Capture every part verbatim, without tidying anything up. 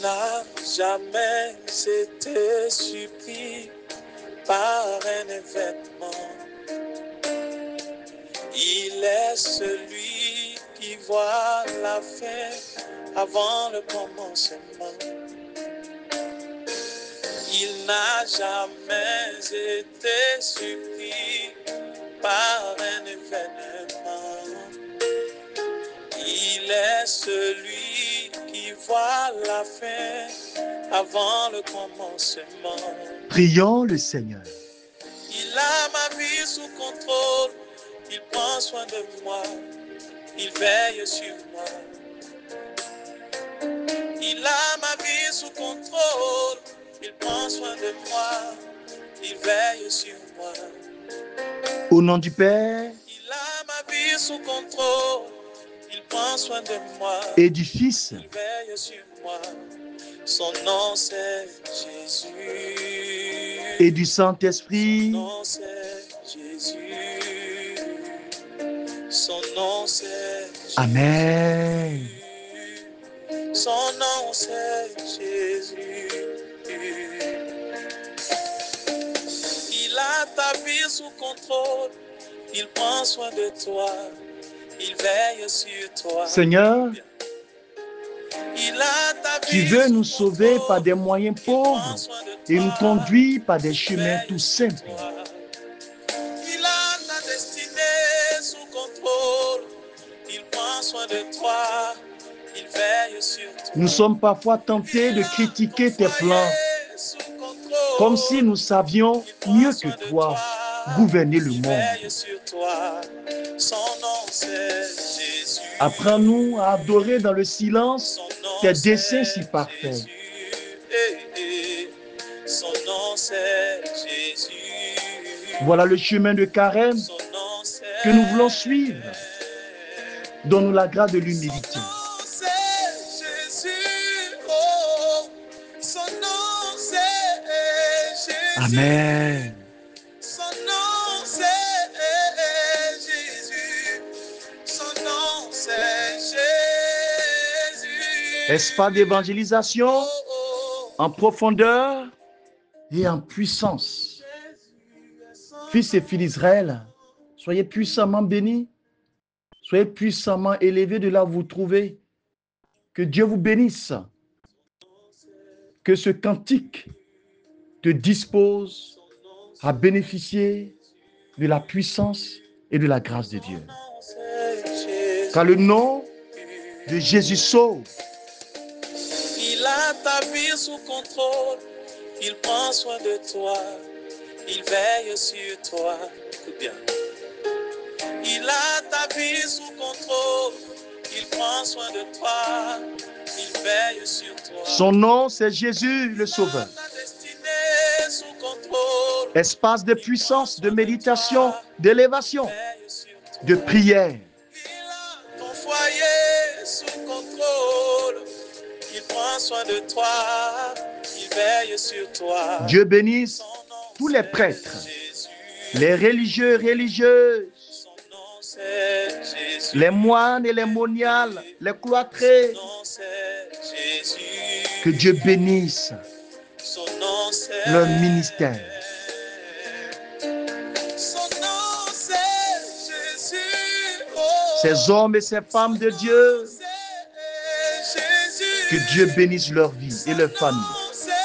n'a jamais été surpris par un événement. Il est celui qui voit la fin avant le commencement. Il n'a jamais été surpris par un événement. Il est celui qui voit la fin avant le commencement. Prions le Seigneur. Il a ma vie sous contrôle, il prend soin de moi, il veille sur moi. Il a ma vie sous contrôle, il prend soin de moi, il veille sur moi. Au nom du Père, il a ma vie sous contrôle, il prend soin de moi, et du Fils, il veille sur moi. Son nom c'est Jésus. Et du Saint-Esprit. Son nom c'est Jésus. Son nom c'est Jésus. Amen. Son nom c'est Jésus. Il a ta vie sous contrôle. Il prend soin de toi. Il veille sur toi. Seigneur, Il a ta tu vie veux sous nous sauver contrôle. par des moyens Il prend pauvres soin de et nous toi. conduire par des Il chemins veille tout sur simples. toi. Il a ta destinée sous contrôle. Il prend soin de toi. Il veille sur toi. Nous sommes parfois tentés de critiquer tes plans, comme si nous savions mieux que toi gouverner le monde. Apprends-nous à adorer dans le silence tes desseins si parfaits. Son nom c'est Jésus. Voilà le chemin de carême Son nom c'est que nous voulons suivre. Donne-nous la grâce de l'humilité. Son nom c'est Jésus. Oh, son nom c'est Jésus. Amen. Son nom c'est Jésus. Son nom c'est Jésus. Espace d'évangélisation Oh, oh. en profondeur et en puissance. Fils et filles d'Israël, soyez puissamment bénis. Soyez puissamment élevés de là où vous vous trouvez. Que Dieu vous bénisse. Que ce cantique te dispose à bénéficier de la puissance et de la grâce de Dieu. Car le nom de Jésus sauve. Il a ta vie sous contrôle. Il prend soin de toi. Il veille sur toi. Écoute bien. Il a ta vie sous contrôle. Il prend soin de toi. Il veille sur toi. Son nom, c'est Jésus le Sauveur. Il a ta destinée sous contrôle. Espace de puissance, de méditation, d'élévation, Il veille sur toi. de prière. Il a ton foyer sous contrôle. Il prend soin de toi. Il veille sur toi. Dieu bénisse Son nom, tous les c'est prêtres, Jésus. les religieux, religieuses, Son nom, c'est Jésus. les moines et les moniales, les cloîtrés. Son nom, c'est Jésus. Que Dieu bénisse Son nom, c'est leur ministère. Son nom, c'est Jésus. Oh, Ces hommes et ces femmes de Dieu, c'est Jésus. que Dieu bénisse leur vie et leur famille. Son nom, c'est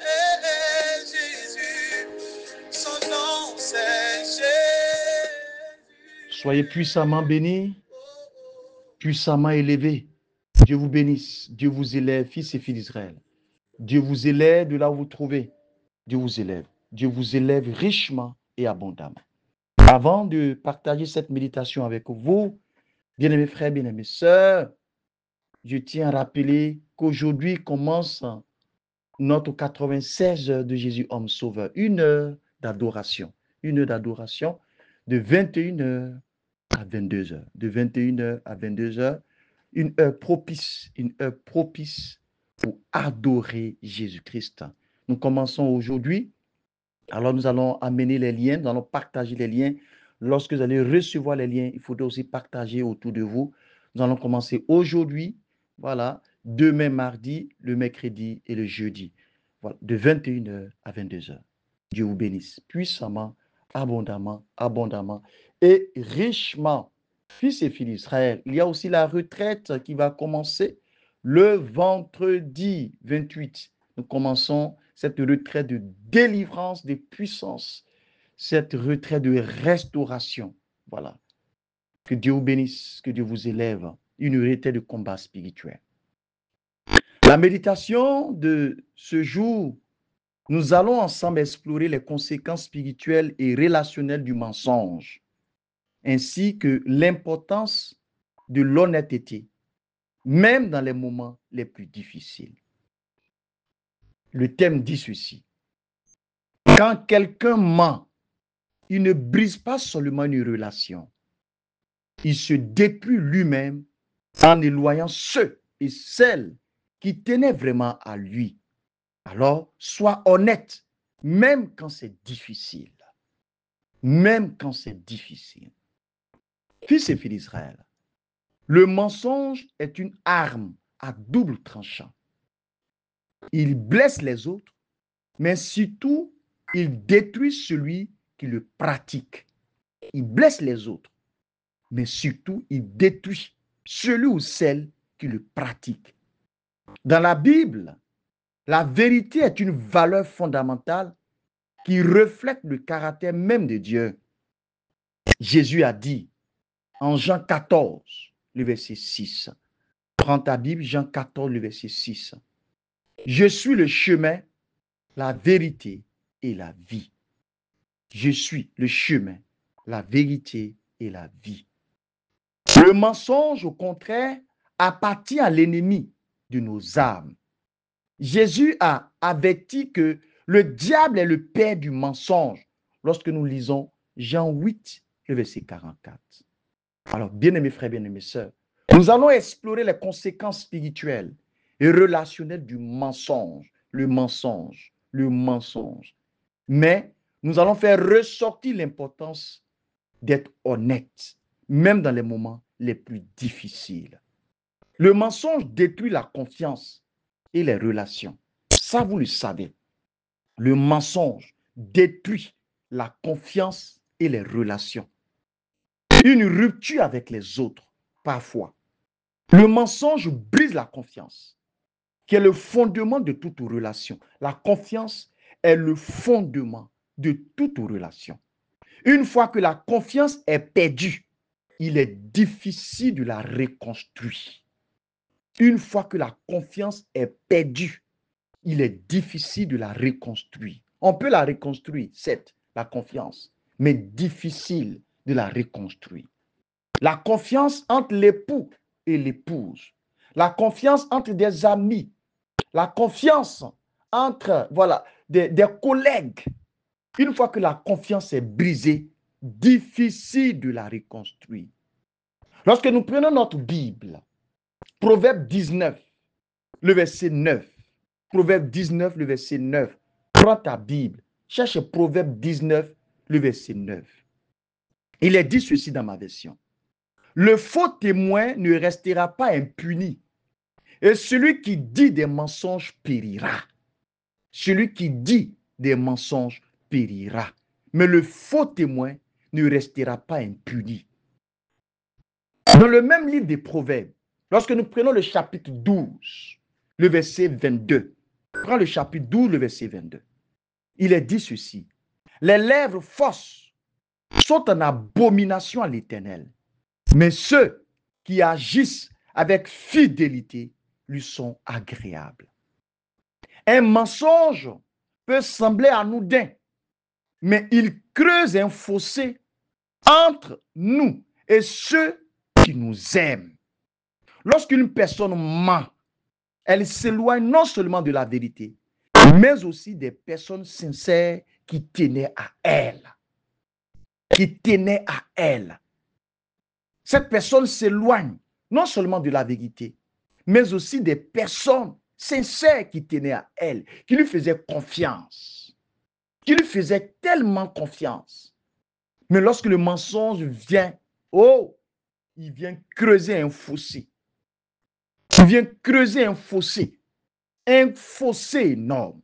Jésus. Son nom, c'est Jésus. Soyez puissamment bénis, puissamment élevés. Dieu vous bénisse. Dieu vous élève, fils et filles d'Israël. Dieu vous élève de là où vous vous trouvez. Dieu vous élève. Dieu vous élève richement et abondamment. Avant de partager cette méditation avec vous, bien-aimés frères, bien-aimées sœurs, je tiens à rappeler qu'aujourd'hui commence notre quatre-vingt-seize heures de Jésus homme sauveur. Une heure d'adoration. Une heure d'adoration de vingt et une heures à vingt-deux heures. De vingt et une heures à vingt-deux heures. Une heure propice. Une heure propice pour adorer Jésus-Christ. Nous commençons aujourd'hui. Alors nous allons amener les liens. Nous allons partager les liens. Lorsque vous allez recevoir les liens, il faudra aussi partager autour de vous. Nous allons commencer aujourd'hui. Voilà. demain mardi, le mercredi et le jeudi. Voilà, de vingt et une heures à vingt-deux heures. Dieu vous bénisse puissamment, abondamment, abondamment et richement. Fils et filles d'Israël, il y a aussi la retraite qui va commencer le vendredi vingt-huit. Nous commençons cette retraite de délivrance des puissances, cette retraite de restauration. Voilà. Que Dieu vous bénisse, que Dieu vous élève. Une retraite de combat spirituel. La méditation de ce jour, nous allons ensemble explorer les conséquences spirituelles et relationnelles du mensonge, ainsi que l'importance de l'honnêteté, même dans les moments les plus difficiles. Le thème dit ceci. Quand quelqu'un ment, il ne brise pas seulement une relation, il se détruit lui-même en éloignant ceux et celles qui tenaient vraiment à lui. Alors, sois honnête, même quand c'est difficile. Même quand c'est difficile. Fils et filles d'Israël, le mensonge est une arme à double tranchant. Il blesse les autres, mais surtout, il détruit celui qui le pratique. Il blesse les autres, mais surtout, il détruit celui ou celle qui le pratique. Dans la Bible, la vérité est une valeur fondamentale qui reflète le caractère même de Dieu. Jésus a dit en Jean quatorze, le verset six. Prends ta Bible, Jean quatorze, le verset six. Je suis le chemin, la vérité et la vie. Je suis le chemin, la vérité et la vie. Le mensonge, au contraire, appartient à l'ennemi de nos âmes. Jésus a averti que le diable est le père du mensonge lorsque nous lisons Jean huit, le verset quarante-quatre. Alors, bien-aimés frères, bien-aimés sœurs, nous allons explorer les conséquences spirituelles et relationnelles du mensonge, le mensonge, le mensonge. Mais nous allons faire ressortir l'importance d'être honnête, même dans les moments les plus difficiles. Le mensonge détruit la confiance et les relations. Ça, vous le savez. Le mensonge détruit la confiance et les relations. Une rupture avec les autres, parfois. Le mensonge brise la confiance, qui est le fondement de toute relation. La confiance est le fondement de toute relation. Une fois que la confiance est perdue, il est difficile de la reconstruire. Une fois que la confiance est perdue, il est difficile de la reconstruire. On peut la reconstruire, certes, la confiance, mais difficile de la reconstruire. La confiance entre l'époux et l'épouse. La confiance entre des amis. La confiance entre voilà, des, des collègues. Une fois que la confiance est brisée, difficile de la reconstruire. Lorsque nous prenons notre Bible, Proverbe dix-neuf, le verset neuf. Proverbe dix-neuf, le verset neuf. Prends ta Bible, cherche Proverbe dix-neuf, le verset neuf. Il est dit ceci dans ma version. Le faux témoin ne restera pas impuni, et celui qui dit des mensonges périra. Celui qui dit des mensonges périra. Mais le faux témoin ne restera pas impuni. Dans le même livre des Proverbes, lorsque nous prenons le chapitre douze, le verset vingt-deux, prends le chapitre douze, le verset vingt-deux, il est dit ceci. Les lèvres fausses sont en abomination à l'Éternel, mais ceux qui agissent avec fidélité lui sont agréables. Un mensonge peut sembler anodin, mais il creuse un fossé entre nous et ceux qui nous aiment. Lorsqu'une personne ment, elle s'éloigne non seulement de la vérité, mais aussi des personnes sincères qui tenaient à elle. Qui tenaient à elle. Cette personne s'éloigne non seulement de la vérité, mais aussi des personnes sincères qui tenaient à elle, qui lui faisaient confiance, qui lui faisaient tellement confiance. Mais lorsque le mensonge vient, oh, il vient creuser un fossé. vient creuser un fossé, un fossé énorme.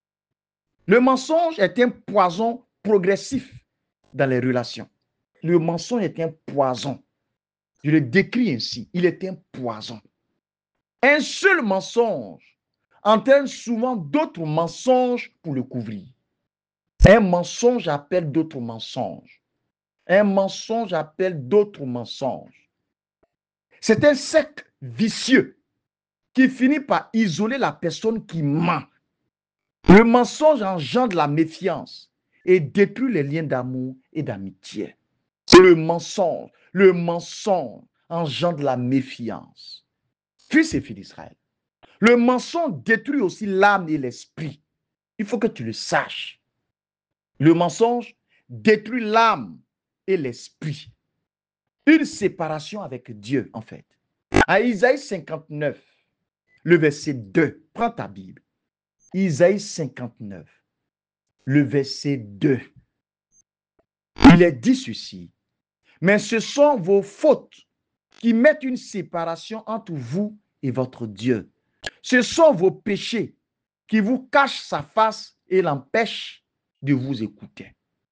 Le mensonge est un poison progressif dans les relations. Le mensonge est un poison. Je le décris ainsi. Il est un poison. Un seul mensonge entraîne souvent d'autres mensonges pour le couvrir. Un mensonge appelle d'autres mensonges. Un mensonge appelle d'autres mensonges. C'est un cercle vicieux qui finit par isoler la personne qui ment. Le mensonge engendre la méfiance et détruit les liens d'amour et d'amitié. Le mensonge, le mensonge engendre la méfiance. Fils et filles d'Israël, le mensonge détruit aussi l'âme et l'esprit. Il faut que tu le saches. Le mensonge détruit l'âme et l'esprit. Une séparation avec Dieu, en fait. À Isaïe cinquante-neuf, le verset deux, prends ta Bible. Isaïe cinquante-neuf, le verset deux. Il est dit ceci. Mais ce sont vos fautes qui mettent une séparation entre vous et votre Dieu. Ce sont vos péchés qui vous cachent sa face et l'empêchent de vous écouter.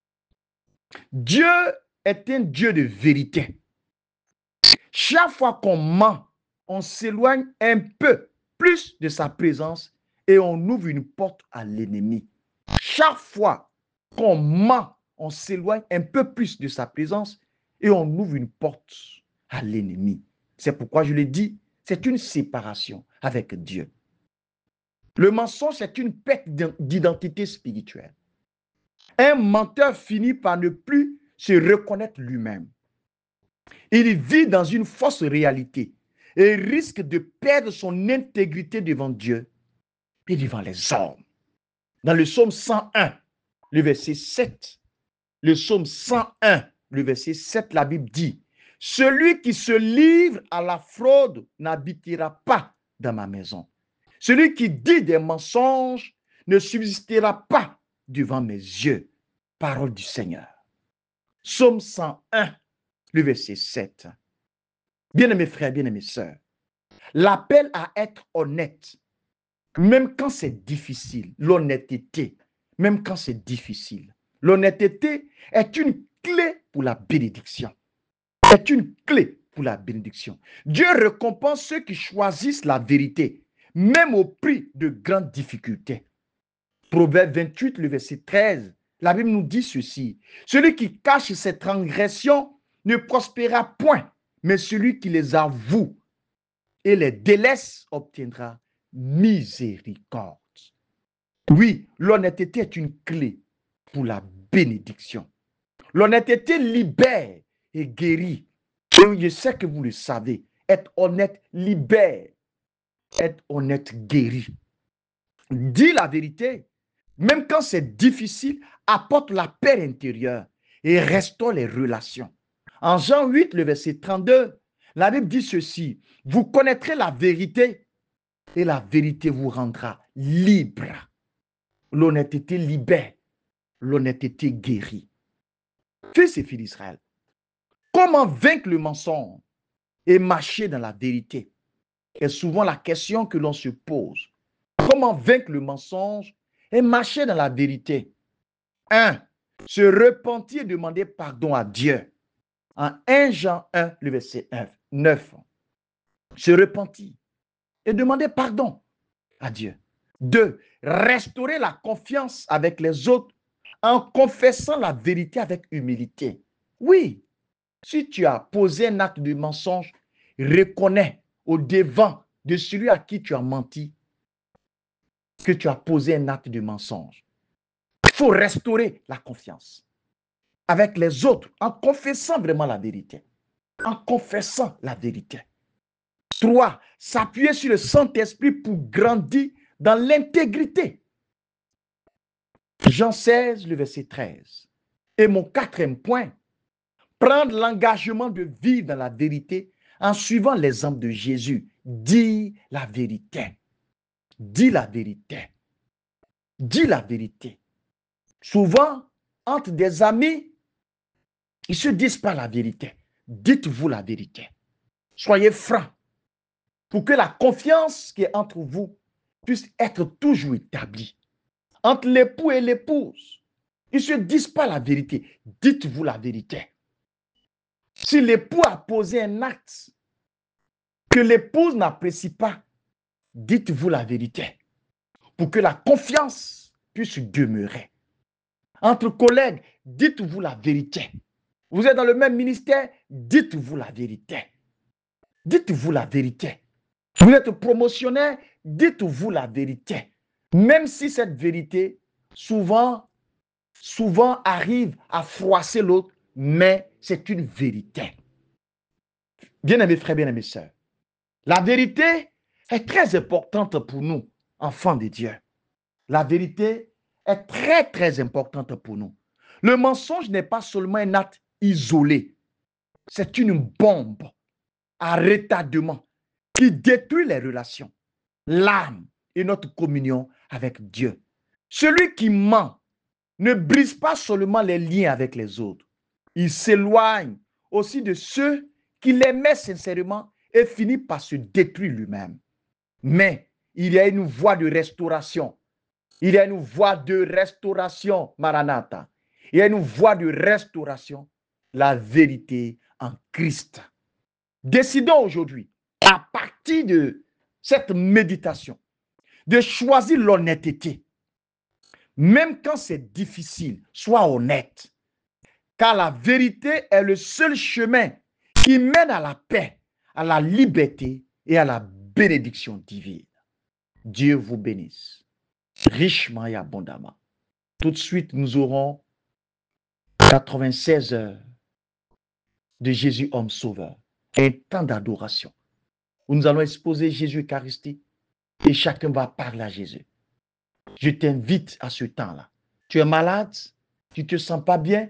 Dieu est un Dieu de vérité. Chaque fois qu'on ment, on s'éloigne un peu plus de sa présence et on ouvre une porte à l'ennemi. Chaque fois qu'on ment, on s'éloigne un peu plus de sa présence et on ouvre une porte à l'ennemi. C'est pourquoi je l'ai dit, c'est une séparation avec Dieu. Le mensonge, c'est une perte d'identité spirituelle. Un menteur finit par ne plus se reconnaître lui-même. Il vit dans une fausse réalité et risque de perdre son intégrité devant Dieu et devant les hommes. Dans le psaume cent un, le verset sept, le psaume cent un, le verset sept, la Bible dit, « Celui qui se livre à la fraude n'habitera pas dans ma maison. Celui qui dit des mensonges ne subsistera pas devant mes yeux. » Parole du Seigneur. Psaume cent un, le verset sept. Bien-aimés frères, bien-aimés sœurs, l'appel à être honnête, même quand c'est difficile, l'honnêteté, même quand c'est difficile. L'honnêteté est une clé pour la bénédiction. Est une clé pour la bénédiction. Dieu récompense ceux qui choisissent la vérité, même au prix de grandes difficultés. Proverbe vingt-huit, le verset treize, la Bible nous dit ceci. Celui qui cache ses transgressions ne prospérera point, mais celui qui les avoue et les délaisse obtiendra miséricorde. Oui, l'honnêteté est une clé pour la bénédiction. L'honnêteté libère et guérit. Et je sais que vous le savez. Être honnête libère. Être honnête guérit. Dis la vérité, même quand c'est difficile, apporte la paix intérieure et restaure les relations. En Jean huit, le verset trente-deux, la Bible dit ceci. Vous connaîtrez la vérité et la vérité vous rendra libre. L'honnêteté libère. L'honnêteté guérit. Fils et filles d'Israël, comment vaincre le mensonge et marcher dans la vérité est souvent la question que l'on se pose. Comment vaincre le mensonge et marcher dans la vérité? un. Se repentir et demander pardon à Dieu. En un Jean un, le verset neuf. Se repentir et demander pardon à Dieu. deux. Restaurer la confiance avec les autres en confessant la vérité avec humilité. Oui, si tu as posé un acte de mensonge, reconnais au devant de celui à qui tu as menti que tu as posé un acte de mensonge. Il faut restaurer la confiance avec les autres en confessant vraiment la vérité. En confessant la vérité. trois. S'appuyer sur le Saint-Esprit pour grandir dans l'intégrité. Jean seize, le verset treize. Et mon quatrième point, prendre l'engagement de vivre dans la vérité en suivant l'exemple de Jésus. Dis la vérité. Dis la vérité. Dis la vérité. Souvent, entre des amis, ils ne se disent pas la vérité. Dites-vous la vérité. Soyez francs. pour que la confiance qui est entre vous puisse être toujours établie. Entre l'époux et l'épouse, ils ne se disent pas la vérité. Dites-vous la vérité. Si l'époux a posé un acte que l'épouse n'apprécie pas, dites-vous la vérité pour que la confiance puisse demeurer. Entre collègues, dites-vous la vérité. Vous êtes dans le même ministère, dites-vous la vérité. Dites-vous la vérité. Vous êtes promotionnaire, dites-vous la vérité. Même si cette vérité, souvent, souvent arrive à froisser l'autre, mais c'est une vérité. Bien-aimés frères, bien-aimés sœurs, la vérité est très importante pour nous, enfants de Dieu. La vérité est très, très importante pour nous. Le mensonge n'est pas seulement un acte isolé. C'est une bombe à retardement qui détruit les relations, l'âme et notre communion avec Dieu. Celui qui ment ne brise pas seulement les liens avec les autres. Il s'éloigne aussi de ceux qui l'aimaient sincèrement et finit par se détruire lui-même. Mais il y a une voie de restauration. Il y a une voie de restauration, Maranatha. Il y a une voie de restauration, la vérité en Christ. Décidons aujourd'hui, à partir de cette méditation, de choisir l'honnêteté. Même quand c'est difficile, sois honnête. Car la vérité est le seul chemin qui mène à la paix, à la liberté et à la bénédiction divine. Dieu vous bénisse, richement et abondamment. Tout de suite, nous aurons quatre-vingt-seize heures de Jésus, homme sauveur, un temps d'adoration où nous allons exposer Jésus Eucharistie et chacun va parler à Jésus. Je t'invite à ce temps-là. Tu es malade, tu ne te sens pas bien,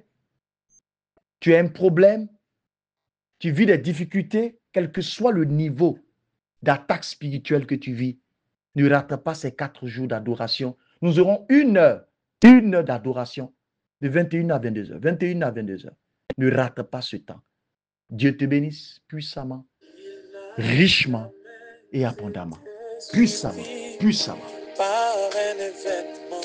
tu as un problème, tu vis des difficultés, quel que soit le niveau d'attaque spirituelle que tu vis, ne rate pas ces quatre jours d'adoration. Nous aurons une heure, une heure d'adoration de vingt et une à vingt-deux heures. vingt et une à vingt-deux heures. Ne rate pas ce temps. Dieu te bénisse puissamment, richement et abondamment. Puissamment, puissamment. Par un événement,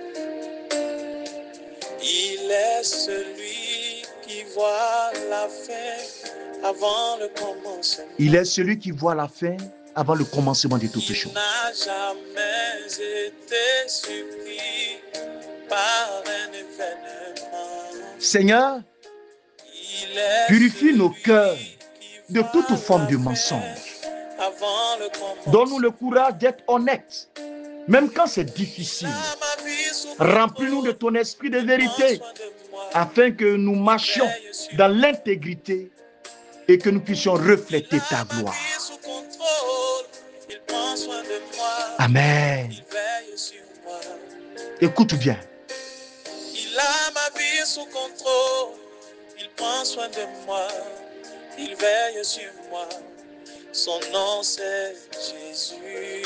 il est celui qui voit la fin avant le commencement. Il est celui qui voit la fin avant le commencement de toutes choses. Il n'a jamais été surpris par un événement. Seigneur, Il est purifie nos cœurs celui de qui toute voit forme la de fin mensonge. avant le commencement. Donne-nous le courage d'être honnêtes, même quand c'est difficile. Ah, ma vie sous Remplis-nous de contrôle, ton esprit de prends vérité, soin de moi. afin que nous marchions dans l'intégrité et que nous puissions refléter ta Ma gloire. vie sous contrôle, il prend soin de moi. Amen. Il veille sur moi. Écoute bien. Il a ma vie sous contrôle, il prend soin de moi. Il veille sur moi. Son nom c'est Jésus.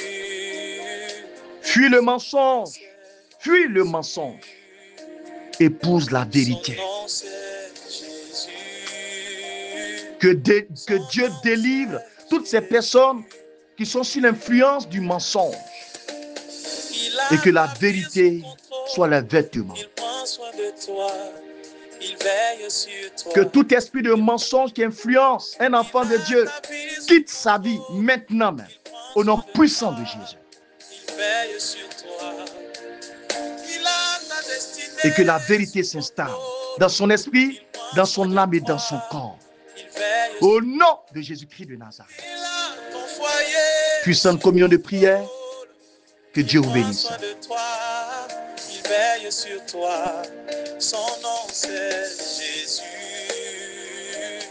Fuis le mensonge. Fuis le mensonge. Épouse la vérité. Son nom c'est Jésus. Que, dé- que Dieu délivre toutes ces personnes qui sont sous l'influence du mensonge Il a et que la ma vie vérité sous contrôle. soit le vêtement. Il prend soin de toi. Il veille sur toi. Que tout esprit de mensonge qui influence un enfant de Dieu quitte sa vie maintenant même, au nom puissant de Jésus. Il veille sur toi. Il a ta destinée. Et que la vérité s'installe dans son esprit, dans son âme et dans son corps. Il veille Au nom de Jésus-Christ de Nazareth. Il a ton foyer. Puissante communion de prière, que Dieu vous Prends bénisse. soin de toi. Il veille sur toi. Son nom c'est Jésus.